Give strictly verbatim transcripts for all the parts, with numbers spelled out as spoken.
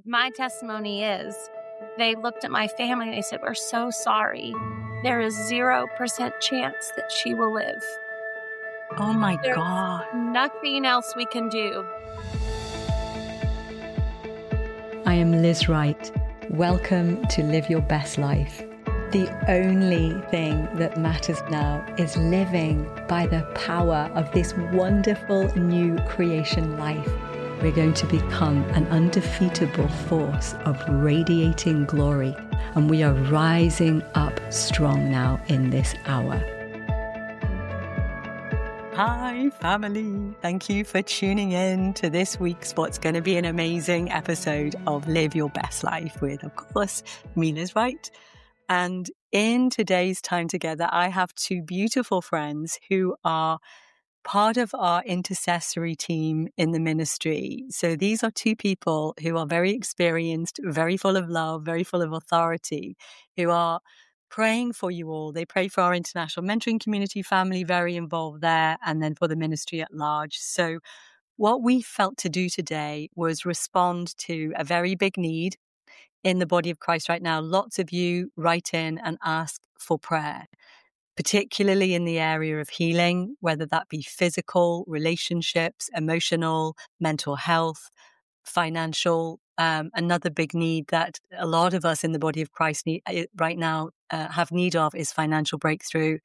my testimony is they looked at my family and they said, we're so sorry. There is zero percent chance that she will live. Oh my There's God. nothing else we can do. I am Liz Wright. Welcome to Live Your Best Life. The only thing that matters now is living by the power of this wonderful new creation life. We're going to become an undefeatable force of radiating glory, and we are rising up strong now in this hour. Hi, family. Thank you for tuning in to this week's what's going to be an amazing episode of Live Your Best Life with, of course, me, Liz Wright. And in today's time together, I have two beautiful friends who are part of our intercessory team in the ministry. So these are two people who are very experienced, very full of love, very full of authority, who are praying for you all. They pray for our international mentoring community family, very involved there, and then for the ministry at large. So what we felt to do today was respond to a very big need in the body of Christ right now. Lots of you write in and ask for prayer, particularly in the area of healing, whether that be physical, relationships, emotional, mental health, financial. Um, another big need that a lot of us in the body of Christ need uh, right now uh, have need of is financial breakthrough.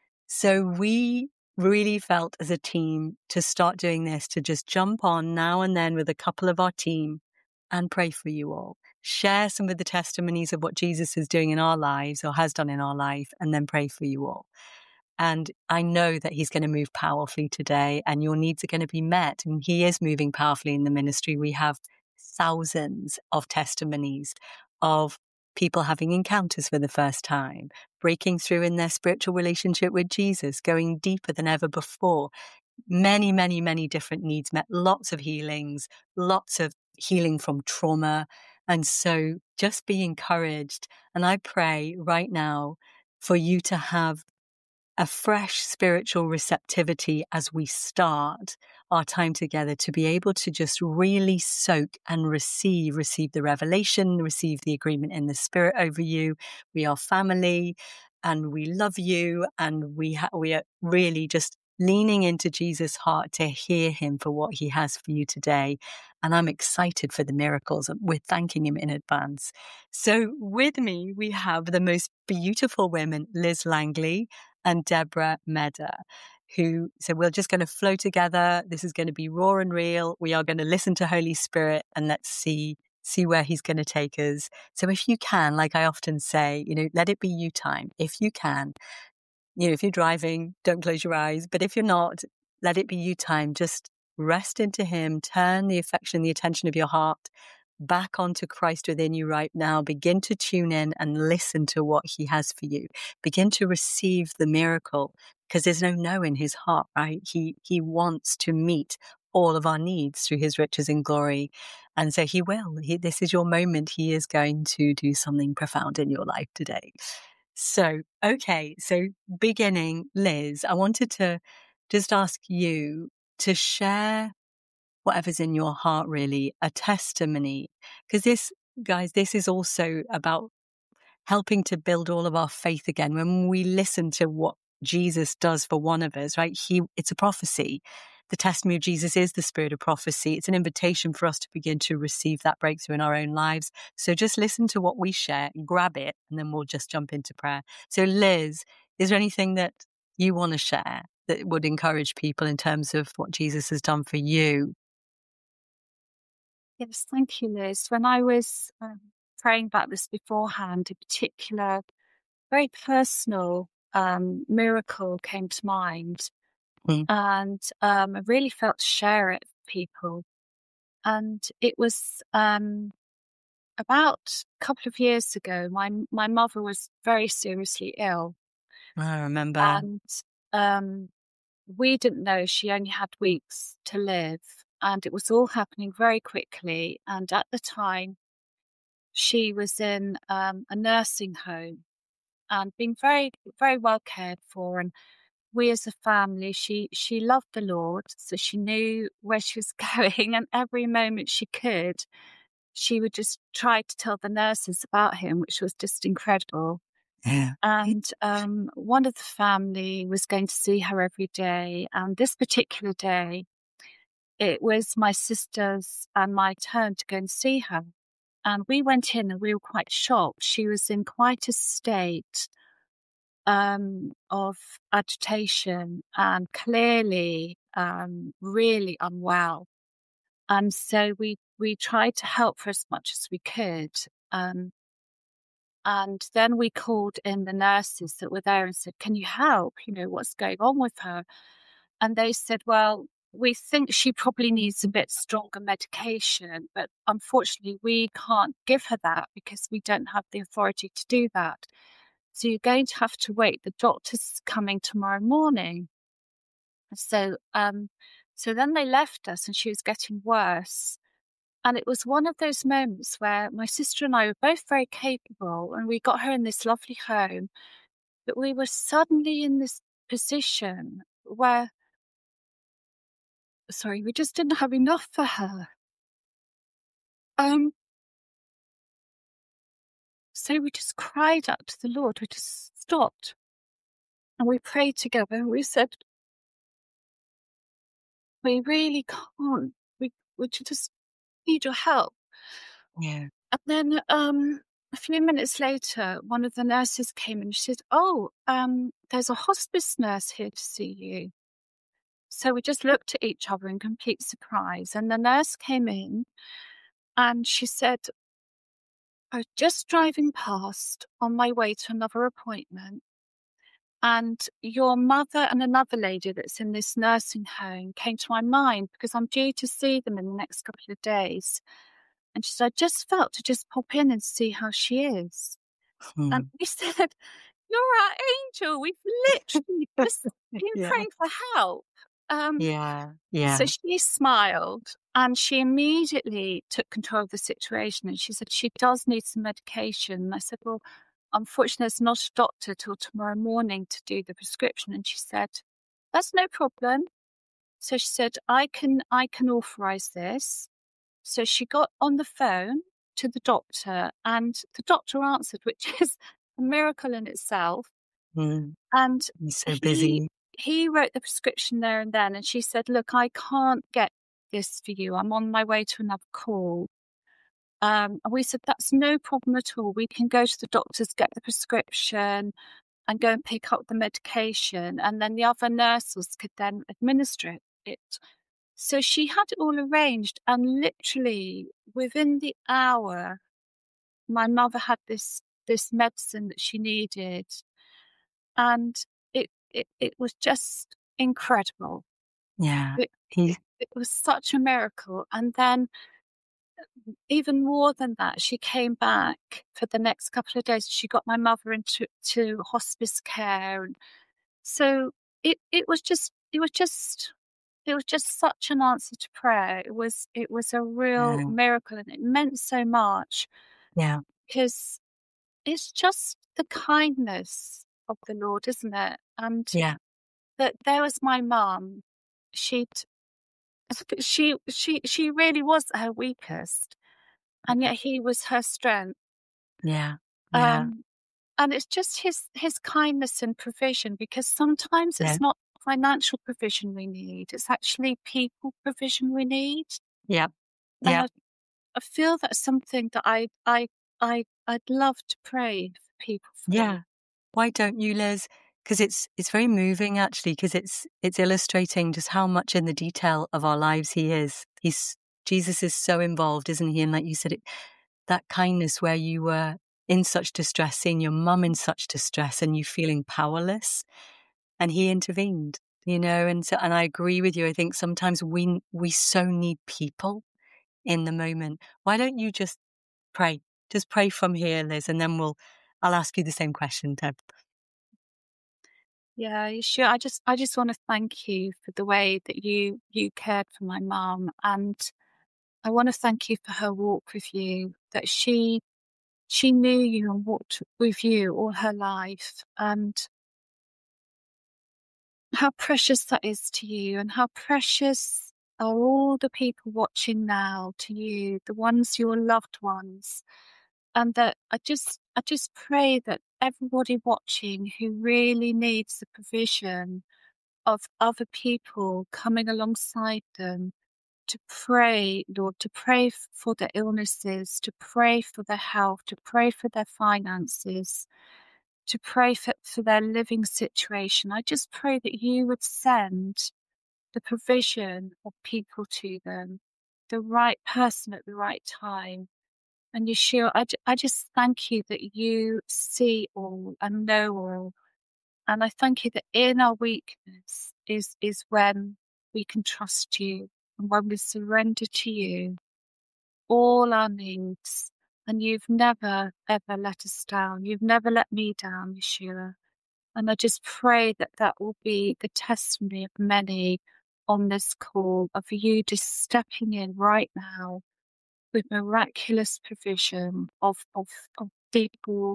So we really felt as a team to start doing this, to just jump on now and then with a couple of our team and pray for you all. Share some of the testimonies of what Jesus is doing in our lives or has done in our life, and then pray for you all. And I know that he's going to move powerfully today and your needs are going to be met. And he is moving powerfully in the ministry. We have thousands of testimonies of people having encounters for the first time, breaking through in their spiritual relationship with Jesus, going deeper than ever before. Many, many, many different needs met, lots of healings, lots of healing from trauma. And so just be encouraged. And I pray right now for you to have a fresh spiritual receptivity as we start our time together, to be able to just really soak and receive, receive the revelation, receive the agreement in the spirit over you. We are family and we love you, and we ha- we are really just leaning into Jesus' heart to hear him for what he has for you today. And I'm excited for the miracles. We're thanking him in advance. So with me, we have the most beautiful women, Liz Langley and Deborah Meder, who, so we're just going to flow together. This is going to be raw and real. We are going to listen to Holy Spirit and let's see, see where he's going to take us. So if you can, like I often say, you know, let it be you time. If you can, you know, if you're driving, don't close your eyes. But if you're not, let it be you time. Just rest into him. Turn the affection, the attention of your heart back onto Christ within you right now. Begin to tune in and listen to what he has for you. Begin to receive the miracle, because there's no no in his heart, right? He, he wants to meet all of our needs through his riches in glory. And so he will. He, this is your moment. He is going to do something profound in your life today. So, okay. So beginning, Liz, I wanted to just ask you to share whatever's in your heart, really, a testimony. Because this, guys, this is also about helping to build all of our faith again. When we listen to what Jesus does for one of us, right? He, it's a prophecy. The testimony of Jesus is the spirit of prophecy. It's an invitation for us to begin to receive that breakthrough in our own lives. So just listen to what we share, grab it, and then we'll just jump into prayer. So Liz, is there anything that you want to share that would encourage people in terms of what Jesus has done for you? Yes, thank you, Liz. When I was um, praying about this beforehand, a particular, very personal um, miracle came to mind. Mm. And um, I really felt to share it with people. And it was um, about a couple of years ago. My my mother was very seriously ill. I remember. And um, we didn't know she only had weeks to live. And it was all happening very quickly. And at the time, she was in um, a nursing home and being very, very well cared for. And we as a family, she, she loved the Lord. So she knew where she was going, and every moment she could, she would just try to tell the nurses about him, which was just incredible. Yeah. And um, one of the family was going to see her every day. And this particular day, it was my sister's and my turn to go and see her. And we went in and we were quite shocked. She was in quite a state um, of agitation and clearly um, really unwell. And so we, we tried to help her as much as we could. Um, and then we called in the nurses that were there and said, can you help? You know, what's going on with her? And they said, well, we think she probably needs a bit stronger medication, but unfortunately we can't give her that because we don't have the authority to do that. So you're going to have to wait. The doctor's coming tomorrow morning. So, um, so then they left us and she was getting worse. And it was one of those moments where my sister and I were both very capable and we got her in this lovely home, but we were suddenly in this position where, sorry, we just didn't have enough for her. Um, so we just cried out to the Lord. We just stopped and we prayed together and we said, we really can't. We, we just need your help. Yeah. And then um, a few minutes later, one of the nurses came and she said, oh, um, there's a hospice nurse here to see you. So we just looked at each other in complete surprise. And the nurse came in and she said, I was just driving past on my way to another appointment. And your mother and another lady that's in this nursing home came to my mind because I'm due to see them in the next couple of days. And she said, I just felt to just pop in and see how she is. Hmm. And we said, you're our angel. We've literally just been Yeah. praying for help. Um, Yeah. Yeah. So she smiled and she immediately took control of the situation. And she said, she does need some medication. And I said, well, unfortunately, there's not a doctor till tomorrow morning to do the prescription. And she said, that's no problem. So she said, I can, I can authorize this. So she got on the phone to the doctor and the doctor answered, which is a miracle in itself. Mm. And He's so he, busy. he wrote the prescription there and then. And she said, look, I can't get this for you. I'm on my way to another call. Um, and we said, that's no problem at all. We can go to the doctors, get the prescription and go and pick up the medication. And then the other nurses could then administer it. So she had it all arranged. And literally within the hour, my mother had this, this medicine that she needed. And it, it, it was just incredible. Yeah. It, He, it, it was such a miracle. And then even more than that, she came back for the next couple of days. She got my mother into to hospice care. And so it, it was just, it was just, it was just such an answer to prayer. It was, it was a real yeah. miracle and it meant so much Yeah. because it's just the kindness of the Lord, isn't it? And Yeah. that there was my mum. She'd, she, she, she really was at her weakest, and yet he was her strength. Yeah. Yeah. Um, and it's just his his kindness and provision, because sometimes Yeah. it's not financial provision we need; it's actually people provision we need. Yeah. And Yeah. I, I feel that's something that I I I I'd love to pray for people for. Yeah. Why don't you, Liz? Because it's it's very moving actually, because it's it's illustrating just how much in the detail of our lives he is. He's Jesus is so involved, isn't he? And like you said, it, that kindness where you were in such distress, seeing your mum in such distress, and you feeling powerless, and he intervened. You know, and so and I agree with you. I think sometimes we we so need people in the moment. Why don't you just pray? Just pray from here, Liz, and then we'll I'll ask you the same question, Deb. Yeah, you sure. I just I just want to thank you for the way that you you cared for my mum, and I want to thank you for her walk with you. That she she knew you and walked with you all her life, and how precious that is to you, and how precious are all the people watching now to you, the ones, your loved ones. And that I just, I just pray that everybody watching who really needs the provision of other people coming alongside them to pray, Lord, to pray f- for their illnesses, to pray for their health, to pray for their finances, to pray for, for their living situation. I just pray that you would send the provision of people to them, the right person at the right time. And Yeshua, I, ju- I just thank you that you see all and know all. And I thank you that in our weakness is, is when we can trust you and when we surrender to you all our needs. And you've never, ever let us down. You've never let me down, Yeshua. And I just pray that that will be the testimony of many on this call of you just stepping in right now with miraculous provision of, of, of people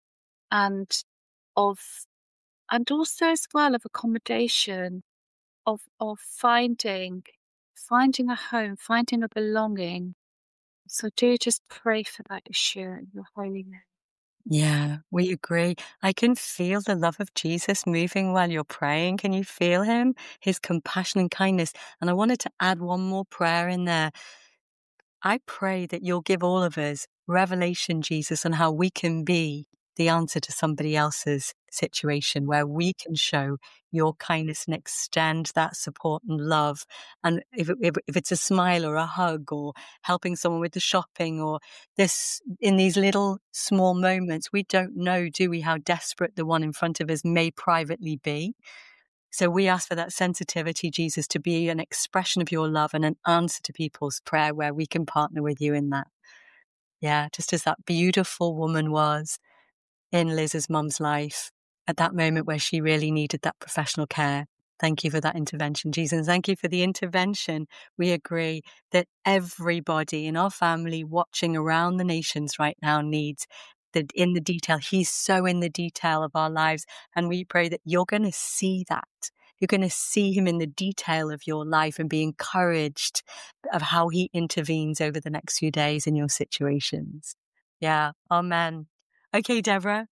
and of, and also as well of accommodation, of, of finding, finding a home, finding a belonging. So do just pray for that, Yeshua, in your holy name. Yeah, we agree. I can feel the love of Jesus moving while you're praying. Can you feel him? His compassion and kindness. And I wanted to add one more prayer in there. I pray that you'll give all of us revelation, Jesus, on how we can be the answer to somebody else's situation, where we can show your kindness and extend that support and love. And if, if, if it's a smile or a hug or helping someone with the shopping or this, in these little small moments, we don't know, do we, how desperate the one in front of us may privately be. So we ask for that sensitivity, Jesus, to be an expression of your love and an answer to people's prayer where we can partner with you in that. Yeah, just as that beautiful woman was in Liz's mum's life at that moment where she really needed that professional care. Thank you for that intervention, Jesus. And thank you for the intervention. We agree that everybody in our family watching around the nations right now needs that in the detail. He's so in the detail of our lives. And we pray that you're going to see that. You're going to see him in the detail of your life and be encouraged of how he intervenes over the next few days in your situations. Yeah. Amen. Okay, Deborah.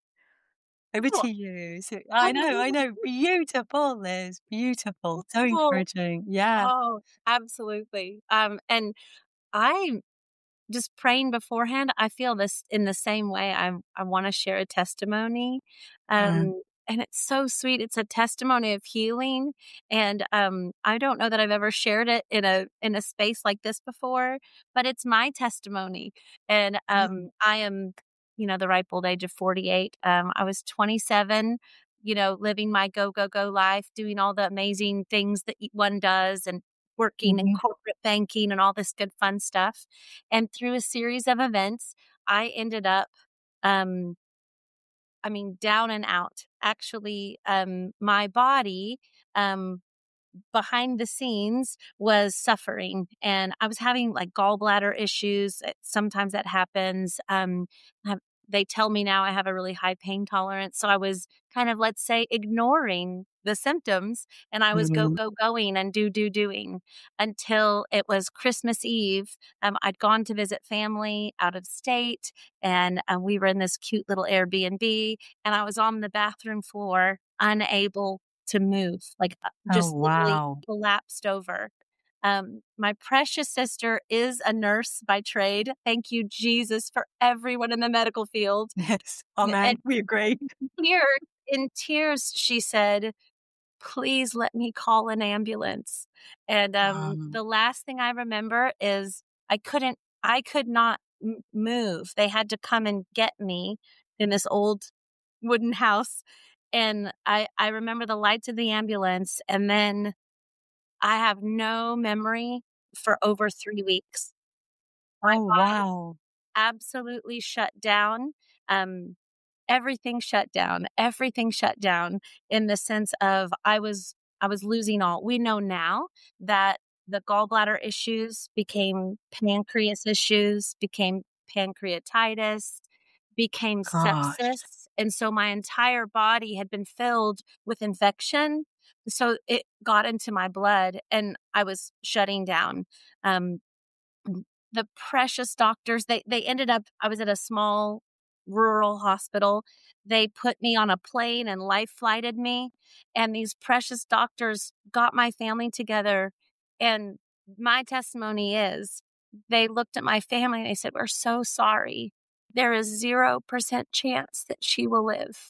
Over Oh, to you. So, I know, I know. Beautiful, Liz. Beautiful. So oh, encouraging. Yeah. oh, absolutely. Um, and I just praying beforehand, I feel this in the same way. I I want to share a testimony. Mm, Um, and it's so sweet. It's a testimony of healing. And um, I don't know that I've ever shared it in a in a space like this before, but it's my testimony. And mm, um, I am, you know, the ripe old age of forty-eight. Um, I was twenty-seven, you know, living my go, go, go life, doing all the amazing things that one does and working in mhm, corporate banking and all this good fun stuff. And through a series of events, I ended up, um, I mean, down and out. Actually, um, my body, um, behind the scenes was suffering and I was having like gallbladder issues. Uh, Sometimes that happens. Um, have, they tell me now I have a really high pain tolerance. So I was kind of, let's say, ignoring the symptoms and I was go, mhm, go, going and do, do, doing until it was Christmas Eve. Um, I'd gone to visit family out of state and um, we were in this cute little Airbnb and I was on the bathroom floor, unable to move, like uh, oh, just literally wow. collapsed over. Um, my precious sister is a nurse by trade. Thank you, Jesus, for everyone in the medical field. Yes. And, and Amen. We agree. here in tears, she said, please let me call an ambulance. And um, Um, the last thing I remember is I couldn't, I could not m- move. They had to come and get me in this old wooden house. And I, I remember the lights of the ambulance. And then I have no memory for over three weeks. My oh, body wow. absolutely shut down. Um, everything shut down. Everything shut down in the sense of I was I was losing all. We know now that the gallbladder issues became pancreas issues, became pancreatitis, became Gosh. sepsis. And so my entire body had been filled with infection so it got into my blood and I was shutting down. Um, the precious doctors, they, they ended up, I was at a small rural hospital. They put me on a plane and life flighted me. And these precious doctors got my family together. And my testimony is they looked at my family and they said, "We're so sorry. There is zero percent chance that she will live.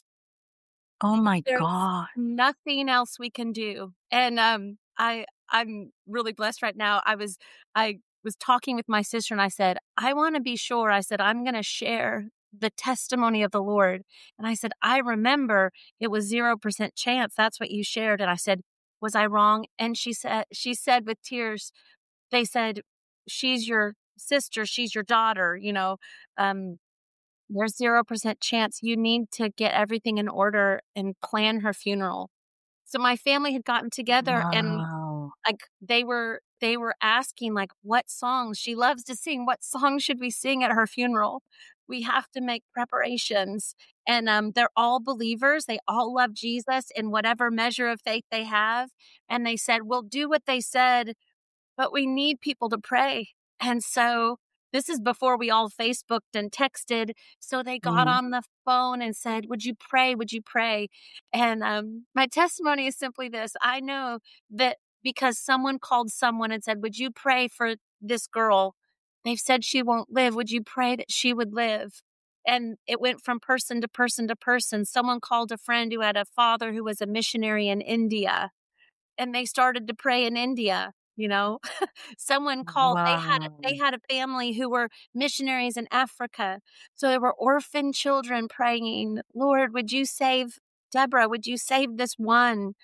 Oh my There's God. nothing else we can do." And um, I, I'm really blessed right now. I was, I was talking with my sister and I said, "I want to be sure." I said, "I'm going to share the testimony of the Lord." And I said, "I remember it was zero percent chance. That's what you shared." And I said, "Was I wrong?" And she said, she said with tears, they said, "She's your sister. She's your daughter. You know, um, there's zero percent chance. You need to get everything in order and plan her funeral." So my family had gotten together and Wow. like they were they were asking like, what songs she loves to sing, what songs should we sing at her funeral? We have to make preparations. And um they're all believers. They all love Jesus in whatever measure of faith they have. And they said, "We'll do what they said, but we need people to pray." And so this is before we all Facebooked and texted. So they got Mm. on the phone and said, "Would you pray? Would you pray?" And um, my testimony is simply this. I know that because someone called someone and said, "Would you pray for this girl? They've said she won't live. Would you pray that she would live?" And it went from person to person to person. Someone called a friend who had a father who was a missionary in India, and they started to pray in India. You know, someone called, they had, a, Wow. they had a family who were missionaries in Africa. So there were orphan children praying, "Lord, would you save Deborah? Would you save this one?"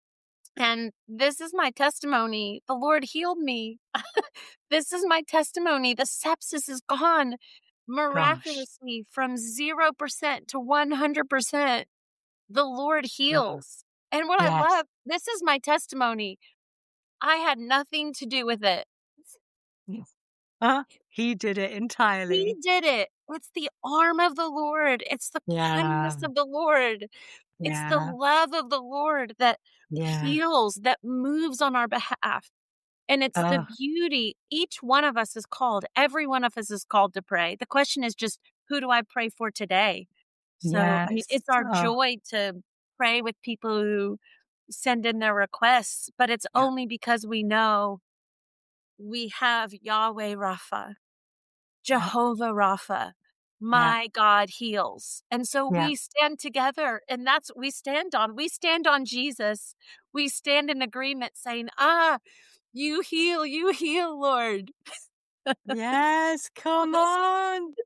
And this is my testimony. The Lord healed me. This is my testimony. The sepsis is gone Gosh. miraculously from zero percent to one hundred percent. The Lord Wow. heals. And what I Yes. love, this is my testimony. I had nothing to do with it. Yes. Uh, he did it He entirely. did it. It's the arm of the Lord. It's the Yeah. kindness of the Lord. It's the Yeah. love of the Lord that Yeah. heals, that moves on our behalf. And it's the Oh, beauty. Each one of us is called. Every one of us is called to pray. The question is just, who do I pray for today? So, I mean, yes. it's our Oh, joy to pray with people who send in their requests, but it's yeah. only because we know we have Yahweh Rapha, Yeah. Jehovah Rapha. Yeah. My God heals. And so Yeah. we stand together, and that's what we stand on. We stand on Jesus. We stand in agreement saying, "Ah, you heal, you heal, Lord." Yes. Come on.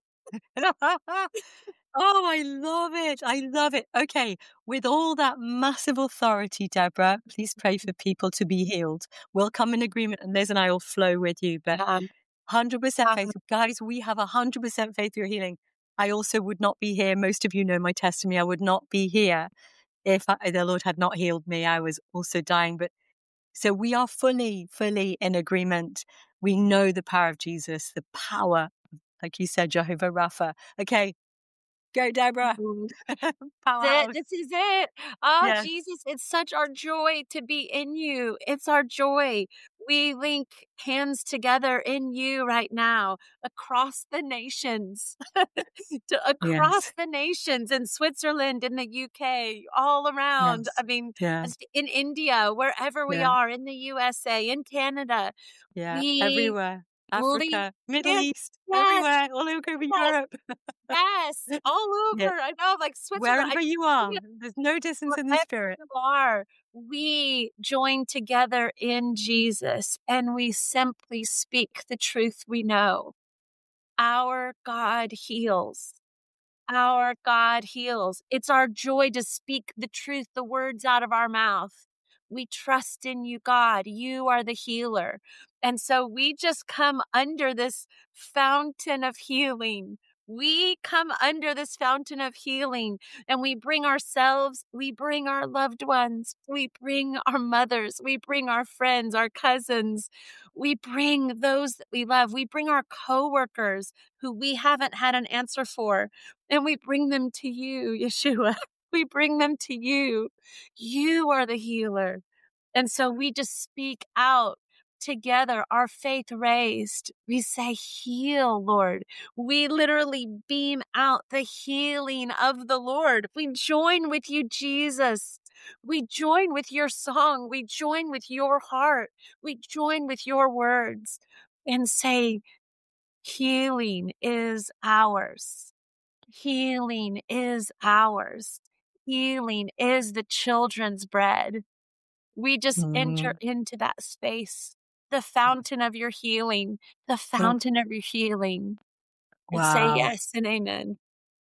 Oh, I love it. I love it. Okay. With all that massive authority, Deborah, please pray for people to be healed. We'll come in agreement and Liz and I will flow with you, but Um, one hundred percent um, faith. Guys, we have one hundred percent faith through healing. I also would not be here. Most of you know my testimony. I would not be here if I, the Lord had not healed me. I was also dying. But so we are fully, fully in agreement. We know the power of Jesus, the power, like you said, Jehovah Rapha. Okay. Go, Deborah. it. Powerhouse. This is it. Oh, Yes. Jesus, it's such our joy to be in you. It's our joy. We link hands together in you right now across the nations, to, across Yes. the nations in Switzerland, in the U K, all around. Yes. I mean, Yeah. as- in India, wherever we Yeah. are, in the U S A, in Canada, Yeah. we Everywhere. lead. Africa, Middle Yes, East, yes, everywhere, all over yes, Europe. yes, all Yeah. over. I know, like Switzerland. I Wherever you are, there's no distance in the wherever spirit. you are, we join together in Jesus and we simply speak the truth we know. Our God heals. Our God heals. It's our joy to speak the truth, the words out of our mouth. We trust in you, God. You are the healer. And so we just come under this fountain of healing. We come under this fountain of healing and we bring ourselves, we bring our loved ones, we bring our mothers, we bring our friends, our cousins, we bring those that we love, we bring our coworkers who we haven't had an answer for. And we bring them to you, Yeshua. We bring them to you. You are the healer. And so we just speak out together, our faith raised. We say, heal, Lord. We literally beam out the healing of the Lord. We join with you, Jesus. We join with your song. We join with your heart. We join with your words and say, healing is ours. Healing is ours. Healing is the children's bread. We just enter Mm. into that space, the fountain of your healing, the Oh, fountain of your healing, and say wow. yes and amen.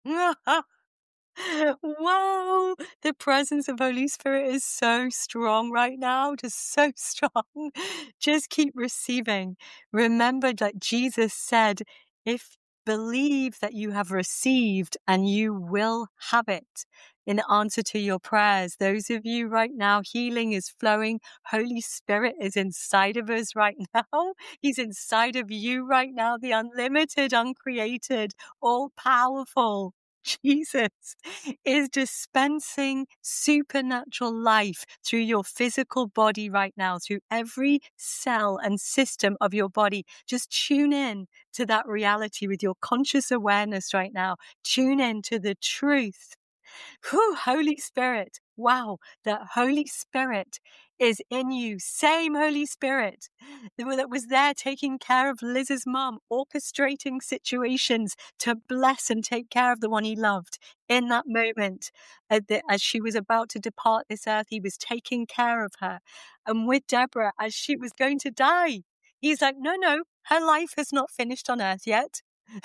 Wow, the presence of Holy Spirit is so strong right now, just so strong. Just keep receiving. Remember that Jesus said, if believe that you have received and you will have it in answer to your prayers. Those of you right now, healing is flowing. Holy Spirit is inside of us right now. He's inside of you right now, the unlimited, uncreated, all powerful Jesus is dispensing supernatural life through your physical body right now, through every cell and system of your body. Just tune in to that reality with your conscious awareness right now. Tune in to the truth. Whew, Holy Spirit. Wow, the Holy Spirit is in you. Same Holy Spirit that was there taking care of Liz's mom, orchestrating situations to bless and take care of the one he loved in that moment. As she was about to depart this earth, he was taking care of her. And with Deborah, as she was going to die, he's like, no, no, her life has not finished on earth yet.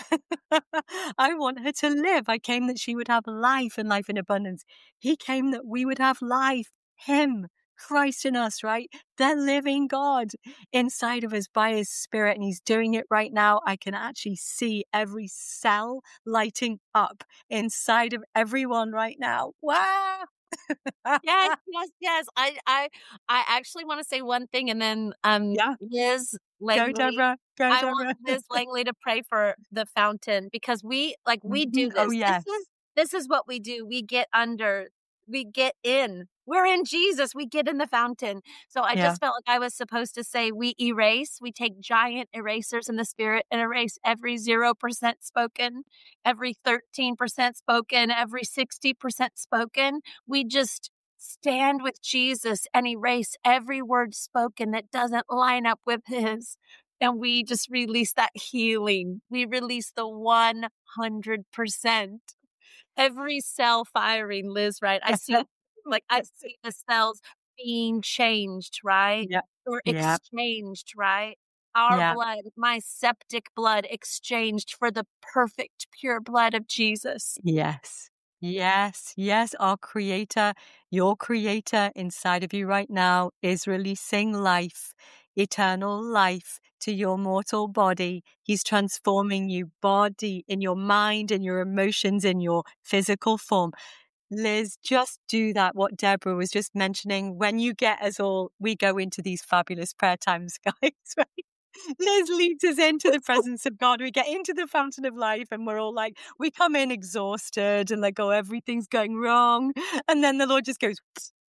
I want her to live. I came that she would have life and life in abundance. He came that we would have life. Him, Christ in us, right? The living God inside of us by his Spirit. And he's doing it right now. I can actually see every cell lighting up inside of everyone right now. Wow. Yes, yes, yes. I, I, I actually want to say one thing, and then, um, Yeah. Liz Go, Langley. Deborah. Go, I want Deborah. Liz Langley to pray for the fountain, because we, like, we do Oh, this. yes. This is, this is what we do. We get under, we get in. We're in Jesus. We get in the fountain. So I Yeah. just felt like I was supposed to say, we erase, we take giant erasers in the Spirit and erase every zero percent spoken, every thirteen percent spoken, every sixty percent spoken. We just stand with Jesus and erase every word spoken that doesn't line up with his. And we just release that healing. We release the one hundred percent. Every cell firing, Liz, right? I see, like, I see the cells being changed, right? Yeah. Or Yeah. exchanged, right? Our Yeah. blood, my septic blood, exchanged for the perfect, pure blood of Jesus. Yes. Yes. Yes. Our creator, your creator inside of you right now is releasing life, eternal life to your mortal body. He's transforming you body in your mind and your emotions in your physical form. Liz, just do that. What Deborah was just mentioning, when you get us all, we go into these fabulous prayer times, guys, right? Liz leads us into the presence of God. We get into the fountain of life and we're all like, we come in exhausted and like, oh, everything's going wrong. And then the Lord just goes,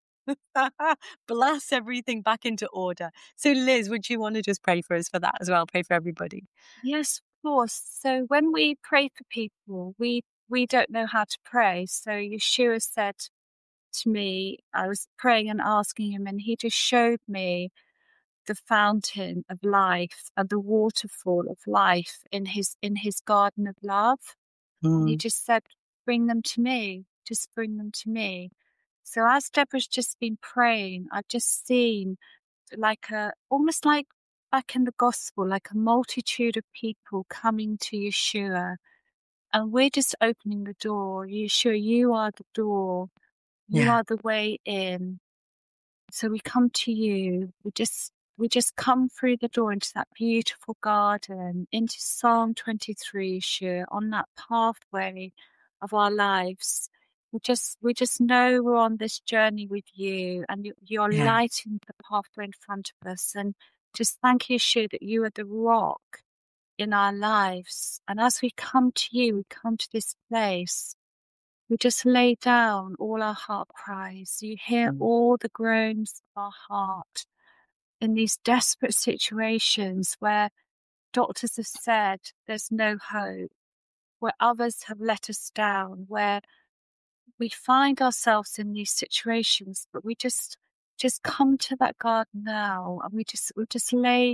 blast everything back into order. So Liz, would you want to just pray for us for that as well? Pray for everybody. Yes, of course. So when we pray for people, we we don't know how to pray. So Yeshua said to me, I was praying and asking him, and he just showed me the fountain of life and the waterfall of life in his in his garden of love. And he Mm. just said, bring them to me. Just bring them to me. So as Deborah's just been praying, I've just seen like a almost like back in the gospel, like a multitude of people coming to Yeshua. And we're just opening the door. Yeshua, you are the door. You Yeah. are the way in. So we come to you. We just we just come through the door into that beautiful garden, into Psalm twenty-three, Yeshua, on that pathway of our lives. We just we just know we're on this journey with you, and you, you're Yeah. lighting the pathway in front of us. And just thank you, Yeshua, that you are the rock in our lives. And as we come to you, we come to this place We just lay down all our heart cries. You hear Mm. all the groans of our heart in these desperate situations where doctors have said there's no hope, where others have let us down, where we find ourselves in these situations, but we just just come to that garden now, and we just we just lay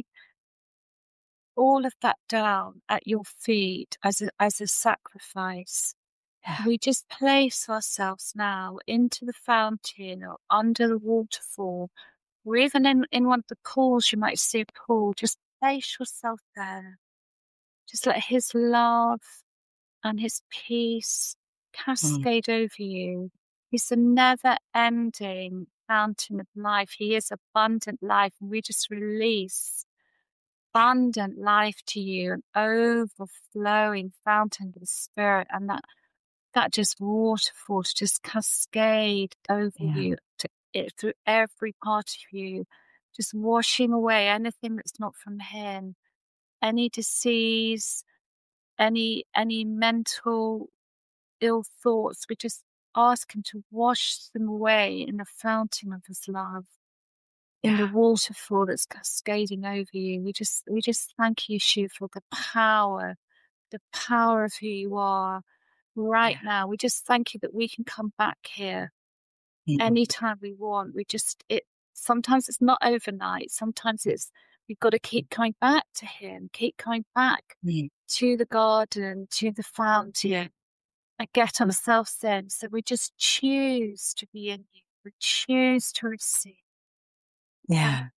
all of that down at your feet as a, as a sacrifice. Yeah. We just place ourselves now into the fountain or under the waterfall, or even in, in one of the pools. You might see a pool. Just place yourself there. Just let his love and his peace Mm. cascade over you. He's a never ending fountain of life. He is abundant life. And we just release abundant life to you, an overflowing fountain of the Spirit, and that that just waterfall to just cascade over Yeah. you, to, it, through every part of you, just washing away anything that's not from Him, any disease, any any mental ill thoughts. We just ask Him to wash them away in the fountain of His love, in the Yeah. waterfall that's cascading over you. We just we just thank you, Shu, for the power, the power of who you are right Yeah. now. We just thank you that we can come back here Mm. anytime we want. We just it sometimes it's not overnight. Sometimes it's we've got to keep coming back to Him, keep coming back Mm. to the garden, to the fountain, and get ourselves in. So we just choose to be in you. We choose to receive. Yeah.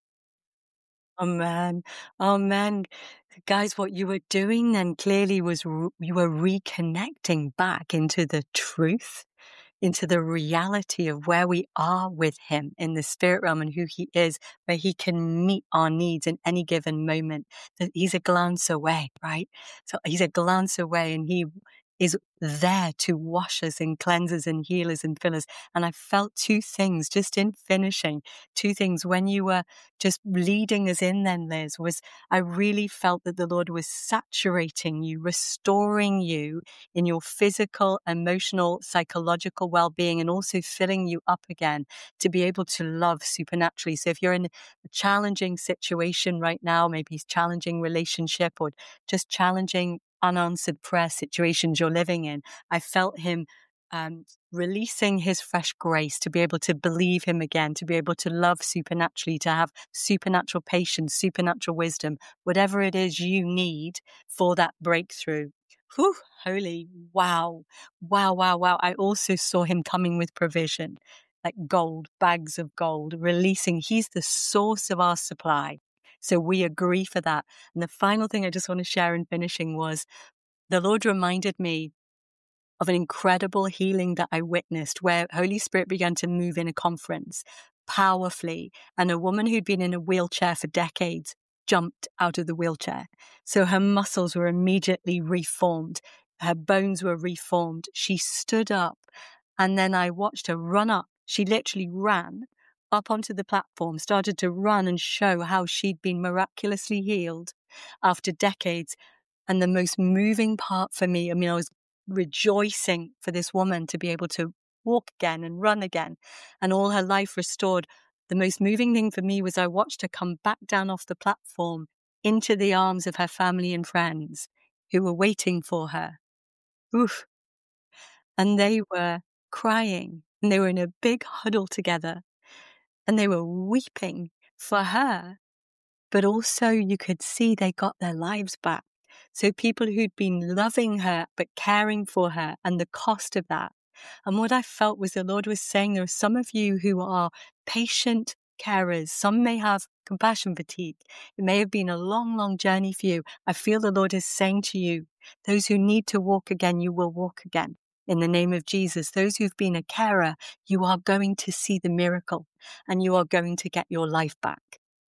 Amen. Amen. Guys, what you were doing then clearly was re- you were reconnecting back into the truth, into the reality of where we are with Him in the spirit realm and who He is, where He can meet our needs in any given moment. That He's a glance away, right? So He's a glance away, and He is there to wash us and cleanse us and heal us and fill us. And I felt two things just in finishing, two things when you were just leading us in then, Liz, was I really felt that the Lord was saturating you, restoring you in your physical, emotional, psychological well-being, and also filling you up again to be able to love supernaturally. So if you're in a challenging situation right now, maybe it's challenging relationship or just challenging unanswered prayer situations you're living in, I felt Him um, releasing His fresh grace to be able to believe Him again, to be able to love supernaturally, to have supernatural patience, supernatural wisdom, whatever it is you need for that breakthrough. Whew, holy, wow, wow, wow, wow. I also saw Him coming with provision, like gold, bags of gold, releasing. He's the source of our supply. So we agree for that. And the final thing I just want to share in finishing was the Lord reminded me of an incredible healing that I witnessed where Holy Spirit began to move in a conference powerfully. And a woman who'd been in a wheelchair for decades jumped out of the wheelchair. So her muscles were immediately reformed. Her bones were reformed. She stood up, and then I watched her run up. She literally ran up onto the platform, started to run and show how she'd been miraculously healed after decades. And the most moving part for me, I mean, I was rejoicing for this woman to be able to walk again and run again and all her life restored. The most moving thing for me was I watched her come back down off the platform into the arms of her family and friends who were waiting for her. Oof. And they were crying, and they were in a big huddle together, and they were weeping for her. But also you could see they got their lives back. So people who'd been loving her, but caring for her, and the cost of that. And what I felt was the Lord was saying, there are some of you who are patient carers. Some may have compassion fatigue. It may have been a long, long journey for you. I feel the Lord is saying to you, those who need to walk again, you will walk again. In the name of Jesus, those who've been a carer, you are going to see the miracle and you are going to get your life back.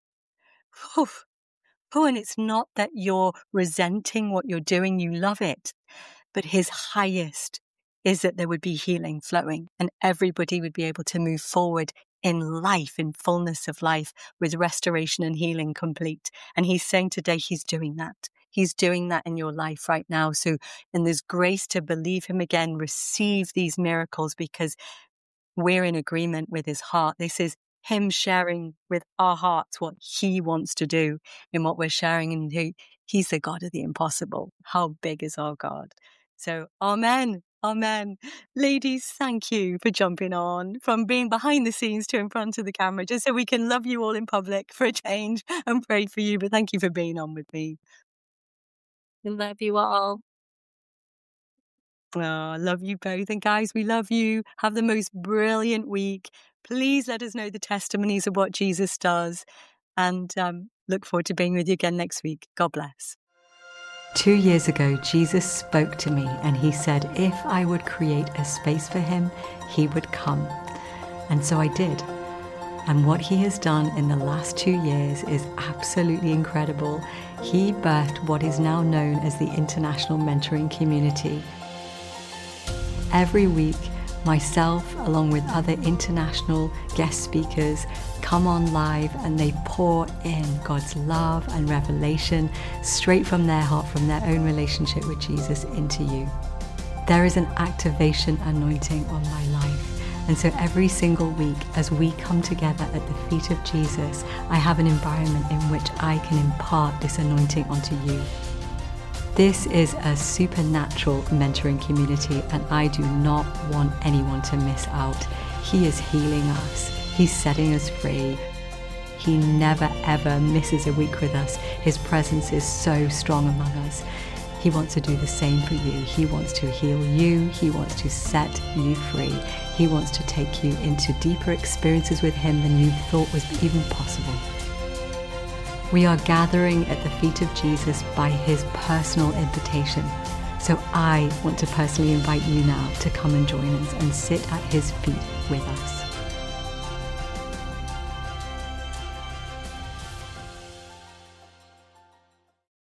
Whew. Oh, and it's not that you're resenting what you're doing, you love it. But His highest is that there would be healing flowing and everybody would be able to move forward in life, in fullness of life, with restoration and healing complete. And He's saying today He's doing that. He's doing that in your life right now. So, and there's grace to believe him again, receive these miracles, because we're in agreement with his heart. This is him sharing with our hearts what he wants to do in what we're sharing. And he, he's the God of the impossible. How big is our God? So, amen. Amen. Ladies, thank you for jumping on from being behind the scenes to in front of the camera, just so we can love you all in public for a change and pray for you. But thank you for being on with me. We love you all. Oh, I love you both. And guys, we love you. Have the most brilliant week. Please let us know the testimonies of what Jesus does. And um, look forward to being with you again next week. God bless. Two years ago, Jesus spoke to me and he said, if I would create a space for him, he would come. And so I did. And what he has done in the last two years is absolutely incredible. He birthed what is now known as the International Mentoring Community. Every week, myself, along with other international guest speakers, come on live and they pour in God's love and revelation straight from their heart, from their own relationship with Jesus into you. There is an activation anointing on my life. And so every single week, as we come together at the feet of Jesus, I have an environment in which I can impart this anointing onto you. This is a supernatural mentoring community, and I do not want anyone to miss out. He is healing us. He's setting us free. He never, ever misses a week with us. His presence is so strong among us. He wants to do the same for you. He wants to heal you. He wants to set you free. He wants to take you into deeper experiences with him than you thought was even possible. We are gathering at the feet of Jesus by his personal invitation. So I want to personally invite you now to come and join us and sit at his feet with us.